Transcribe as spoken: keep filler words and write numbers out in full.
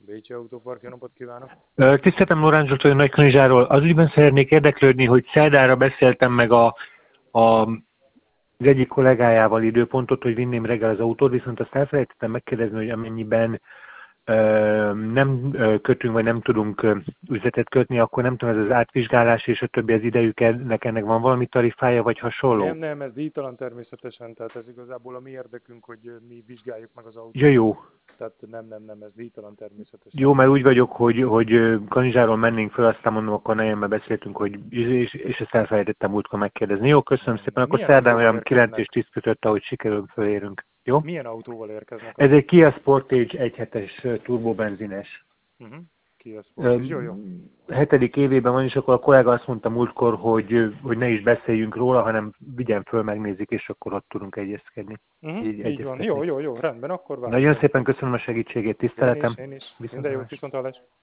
Bécsi Autópark, jó napot kívánok! Tiszteltem, Loránd Zsolt, Nagykanizsáról. Az ügyben szeretnék érdeklődni, hogy szerdára beszéltem meg a, a, az egyik kollégájával időpontot, hogy vinném reggel az autót, viszont azt elfelejtettem megkérdezni, hogy amennyiben ö, nem kötünk, vagy nem tudunk ö, üzletet kötni, akkor nem tudom, ez az átvizsgálás és a többi az idejük, ennek, ennek van valami tarifája, vagy hasonló? Nem, nem, ez díjtalan természetesen, tehát ez igazából a mi érdekünk, hogy mi vizsgáljuk meg az autót. Ja, jó. Tehát nem, nem, nem, ez díjtalan természetesen. Jó, mert úgy vagyok, hogy, hogy Kanizsáról mennénk föl, aztán mondom, akkor nejembe beszéltünk, hogy, és, és ezt elfelejtettem múltkor megkérdezni. Jó, köszönöm Nem, szépen, nem. akkor Milyen szerdán autóval olyan kilenc érkeznek? és tíz között, ahogy sikerül fölérünk. Jó? Milyen autóval érkeznek? Ez egy Kia Sportage egy hetes turbobenzines. Uh-huh. Kia Sportage, jó, jó. Hetedik évében van, és akkor a kollega azt mondta múltkor, hogy, hogy ne is beszéljünk róla, hanem vigyen föl, megnézik, és akkor ott tudunk egyezkedni. Uh-huh. Így, Így van, jó, jó, jó, rendben, akkor várjuk. Nagyon szépen köszönöm a segítségét, tiszteletem. Én is, én is. Viszont Minden jót, viszontlátásra.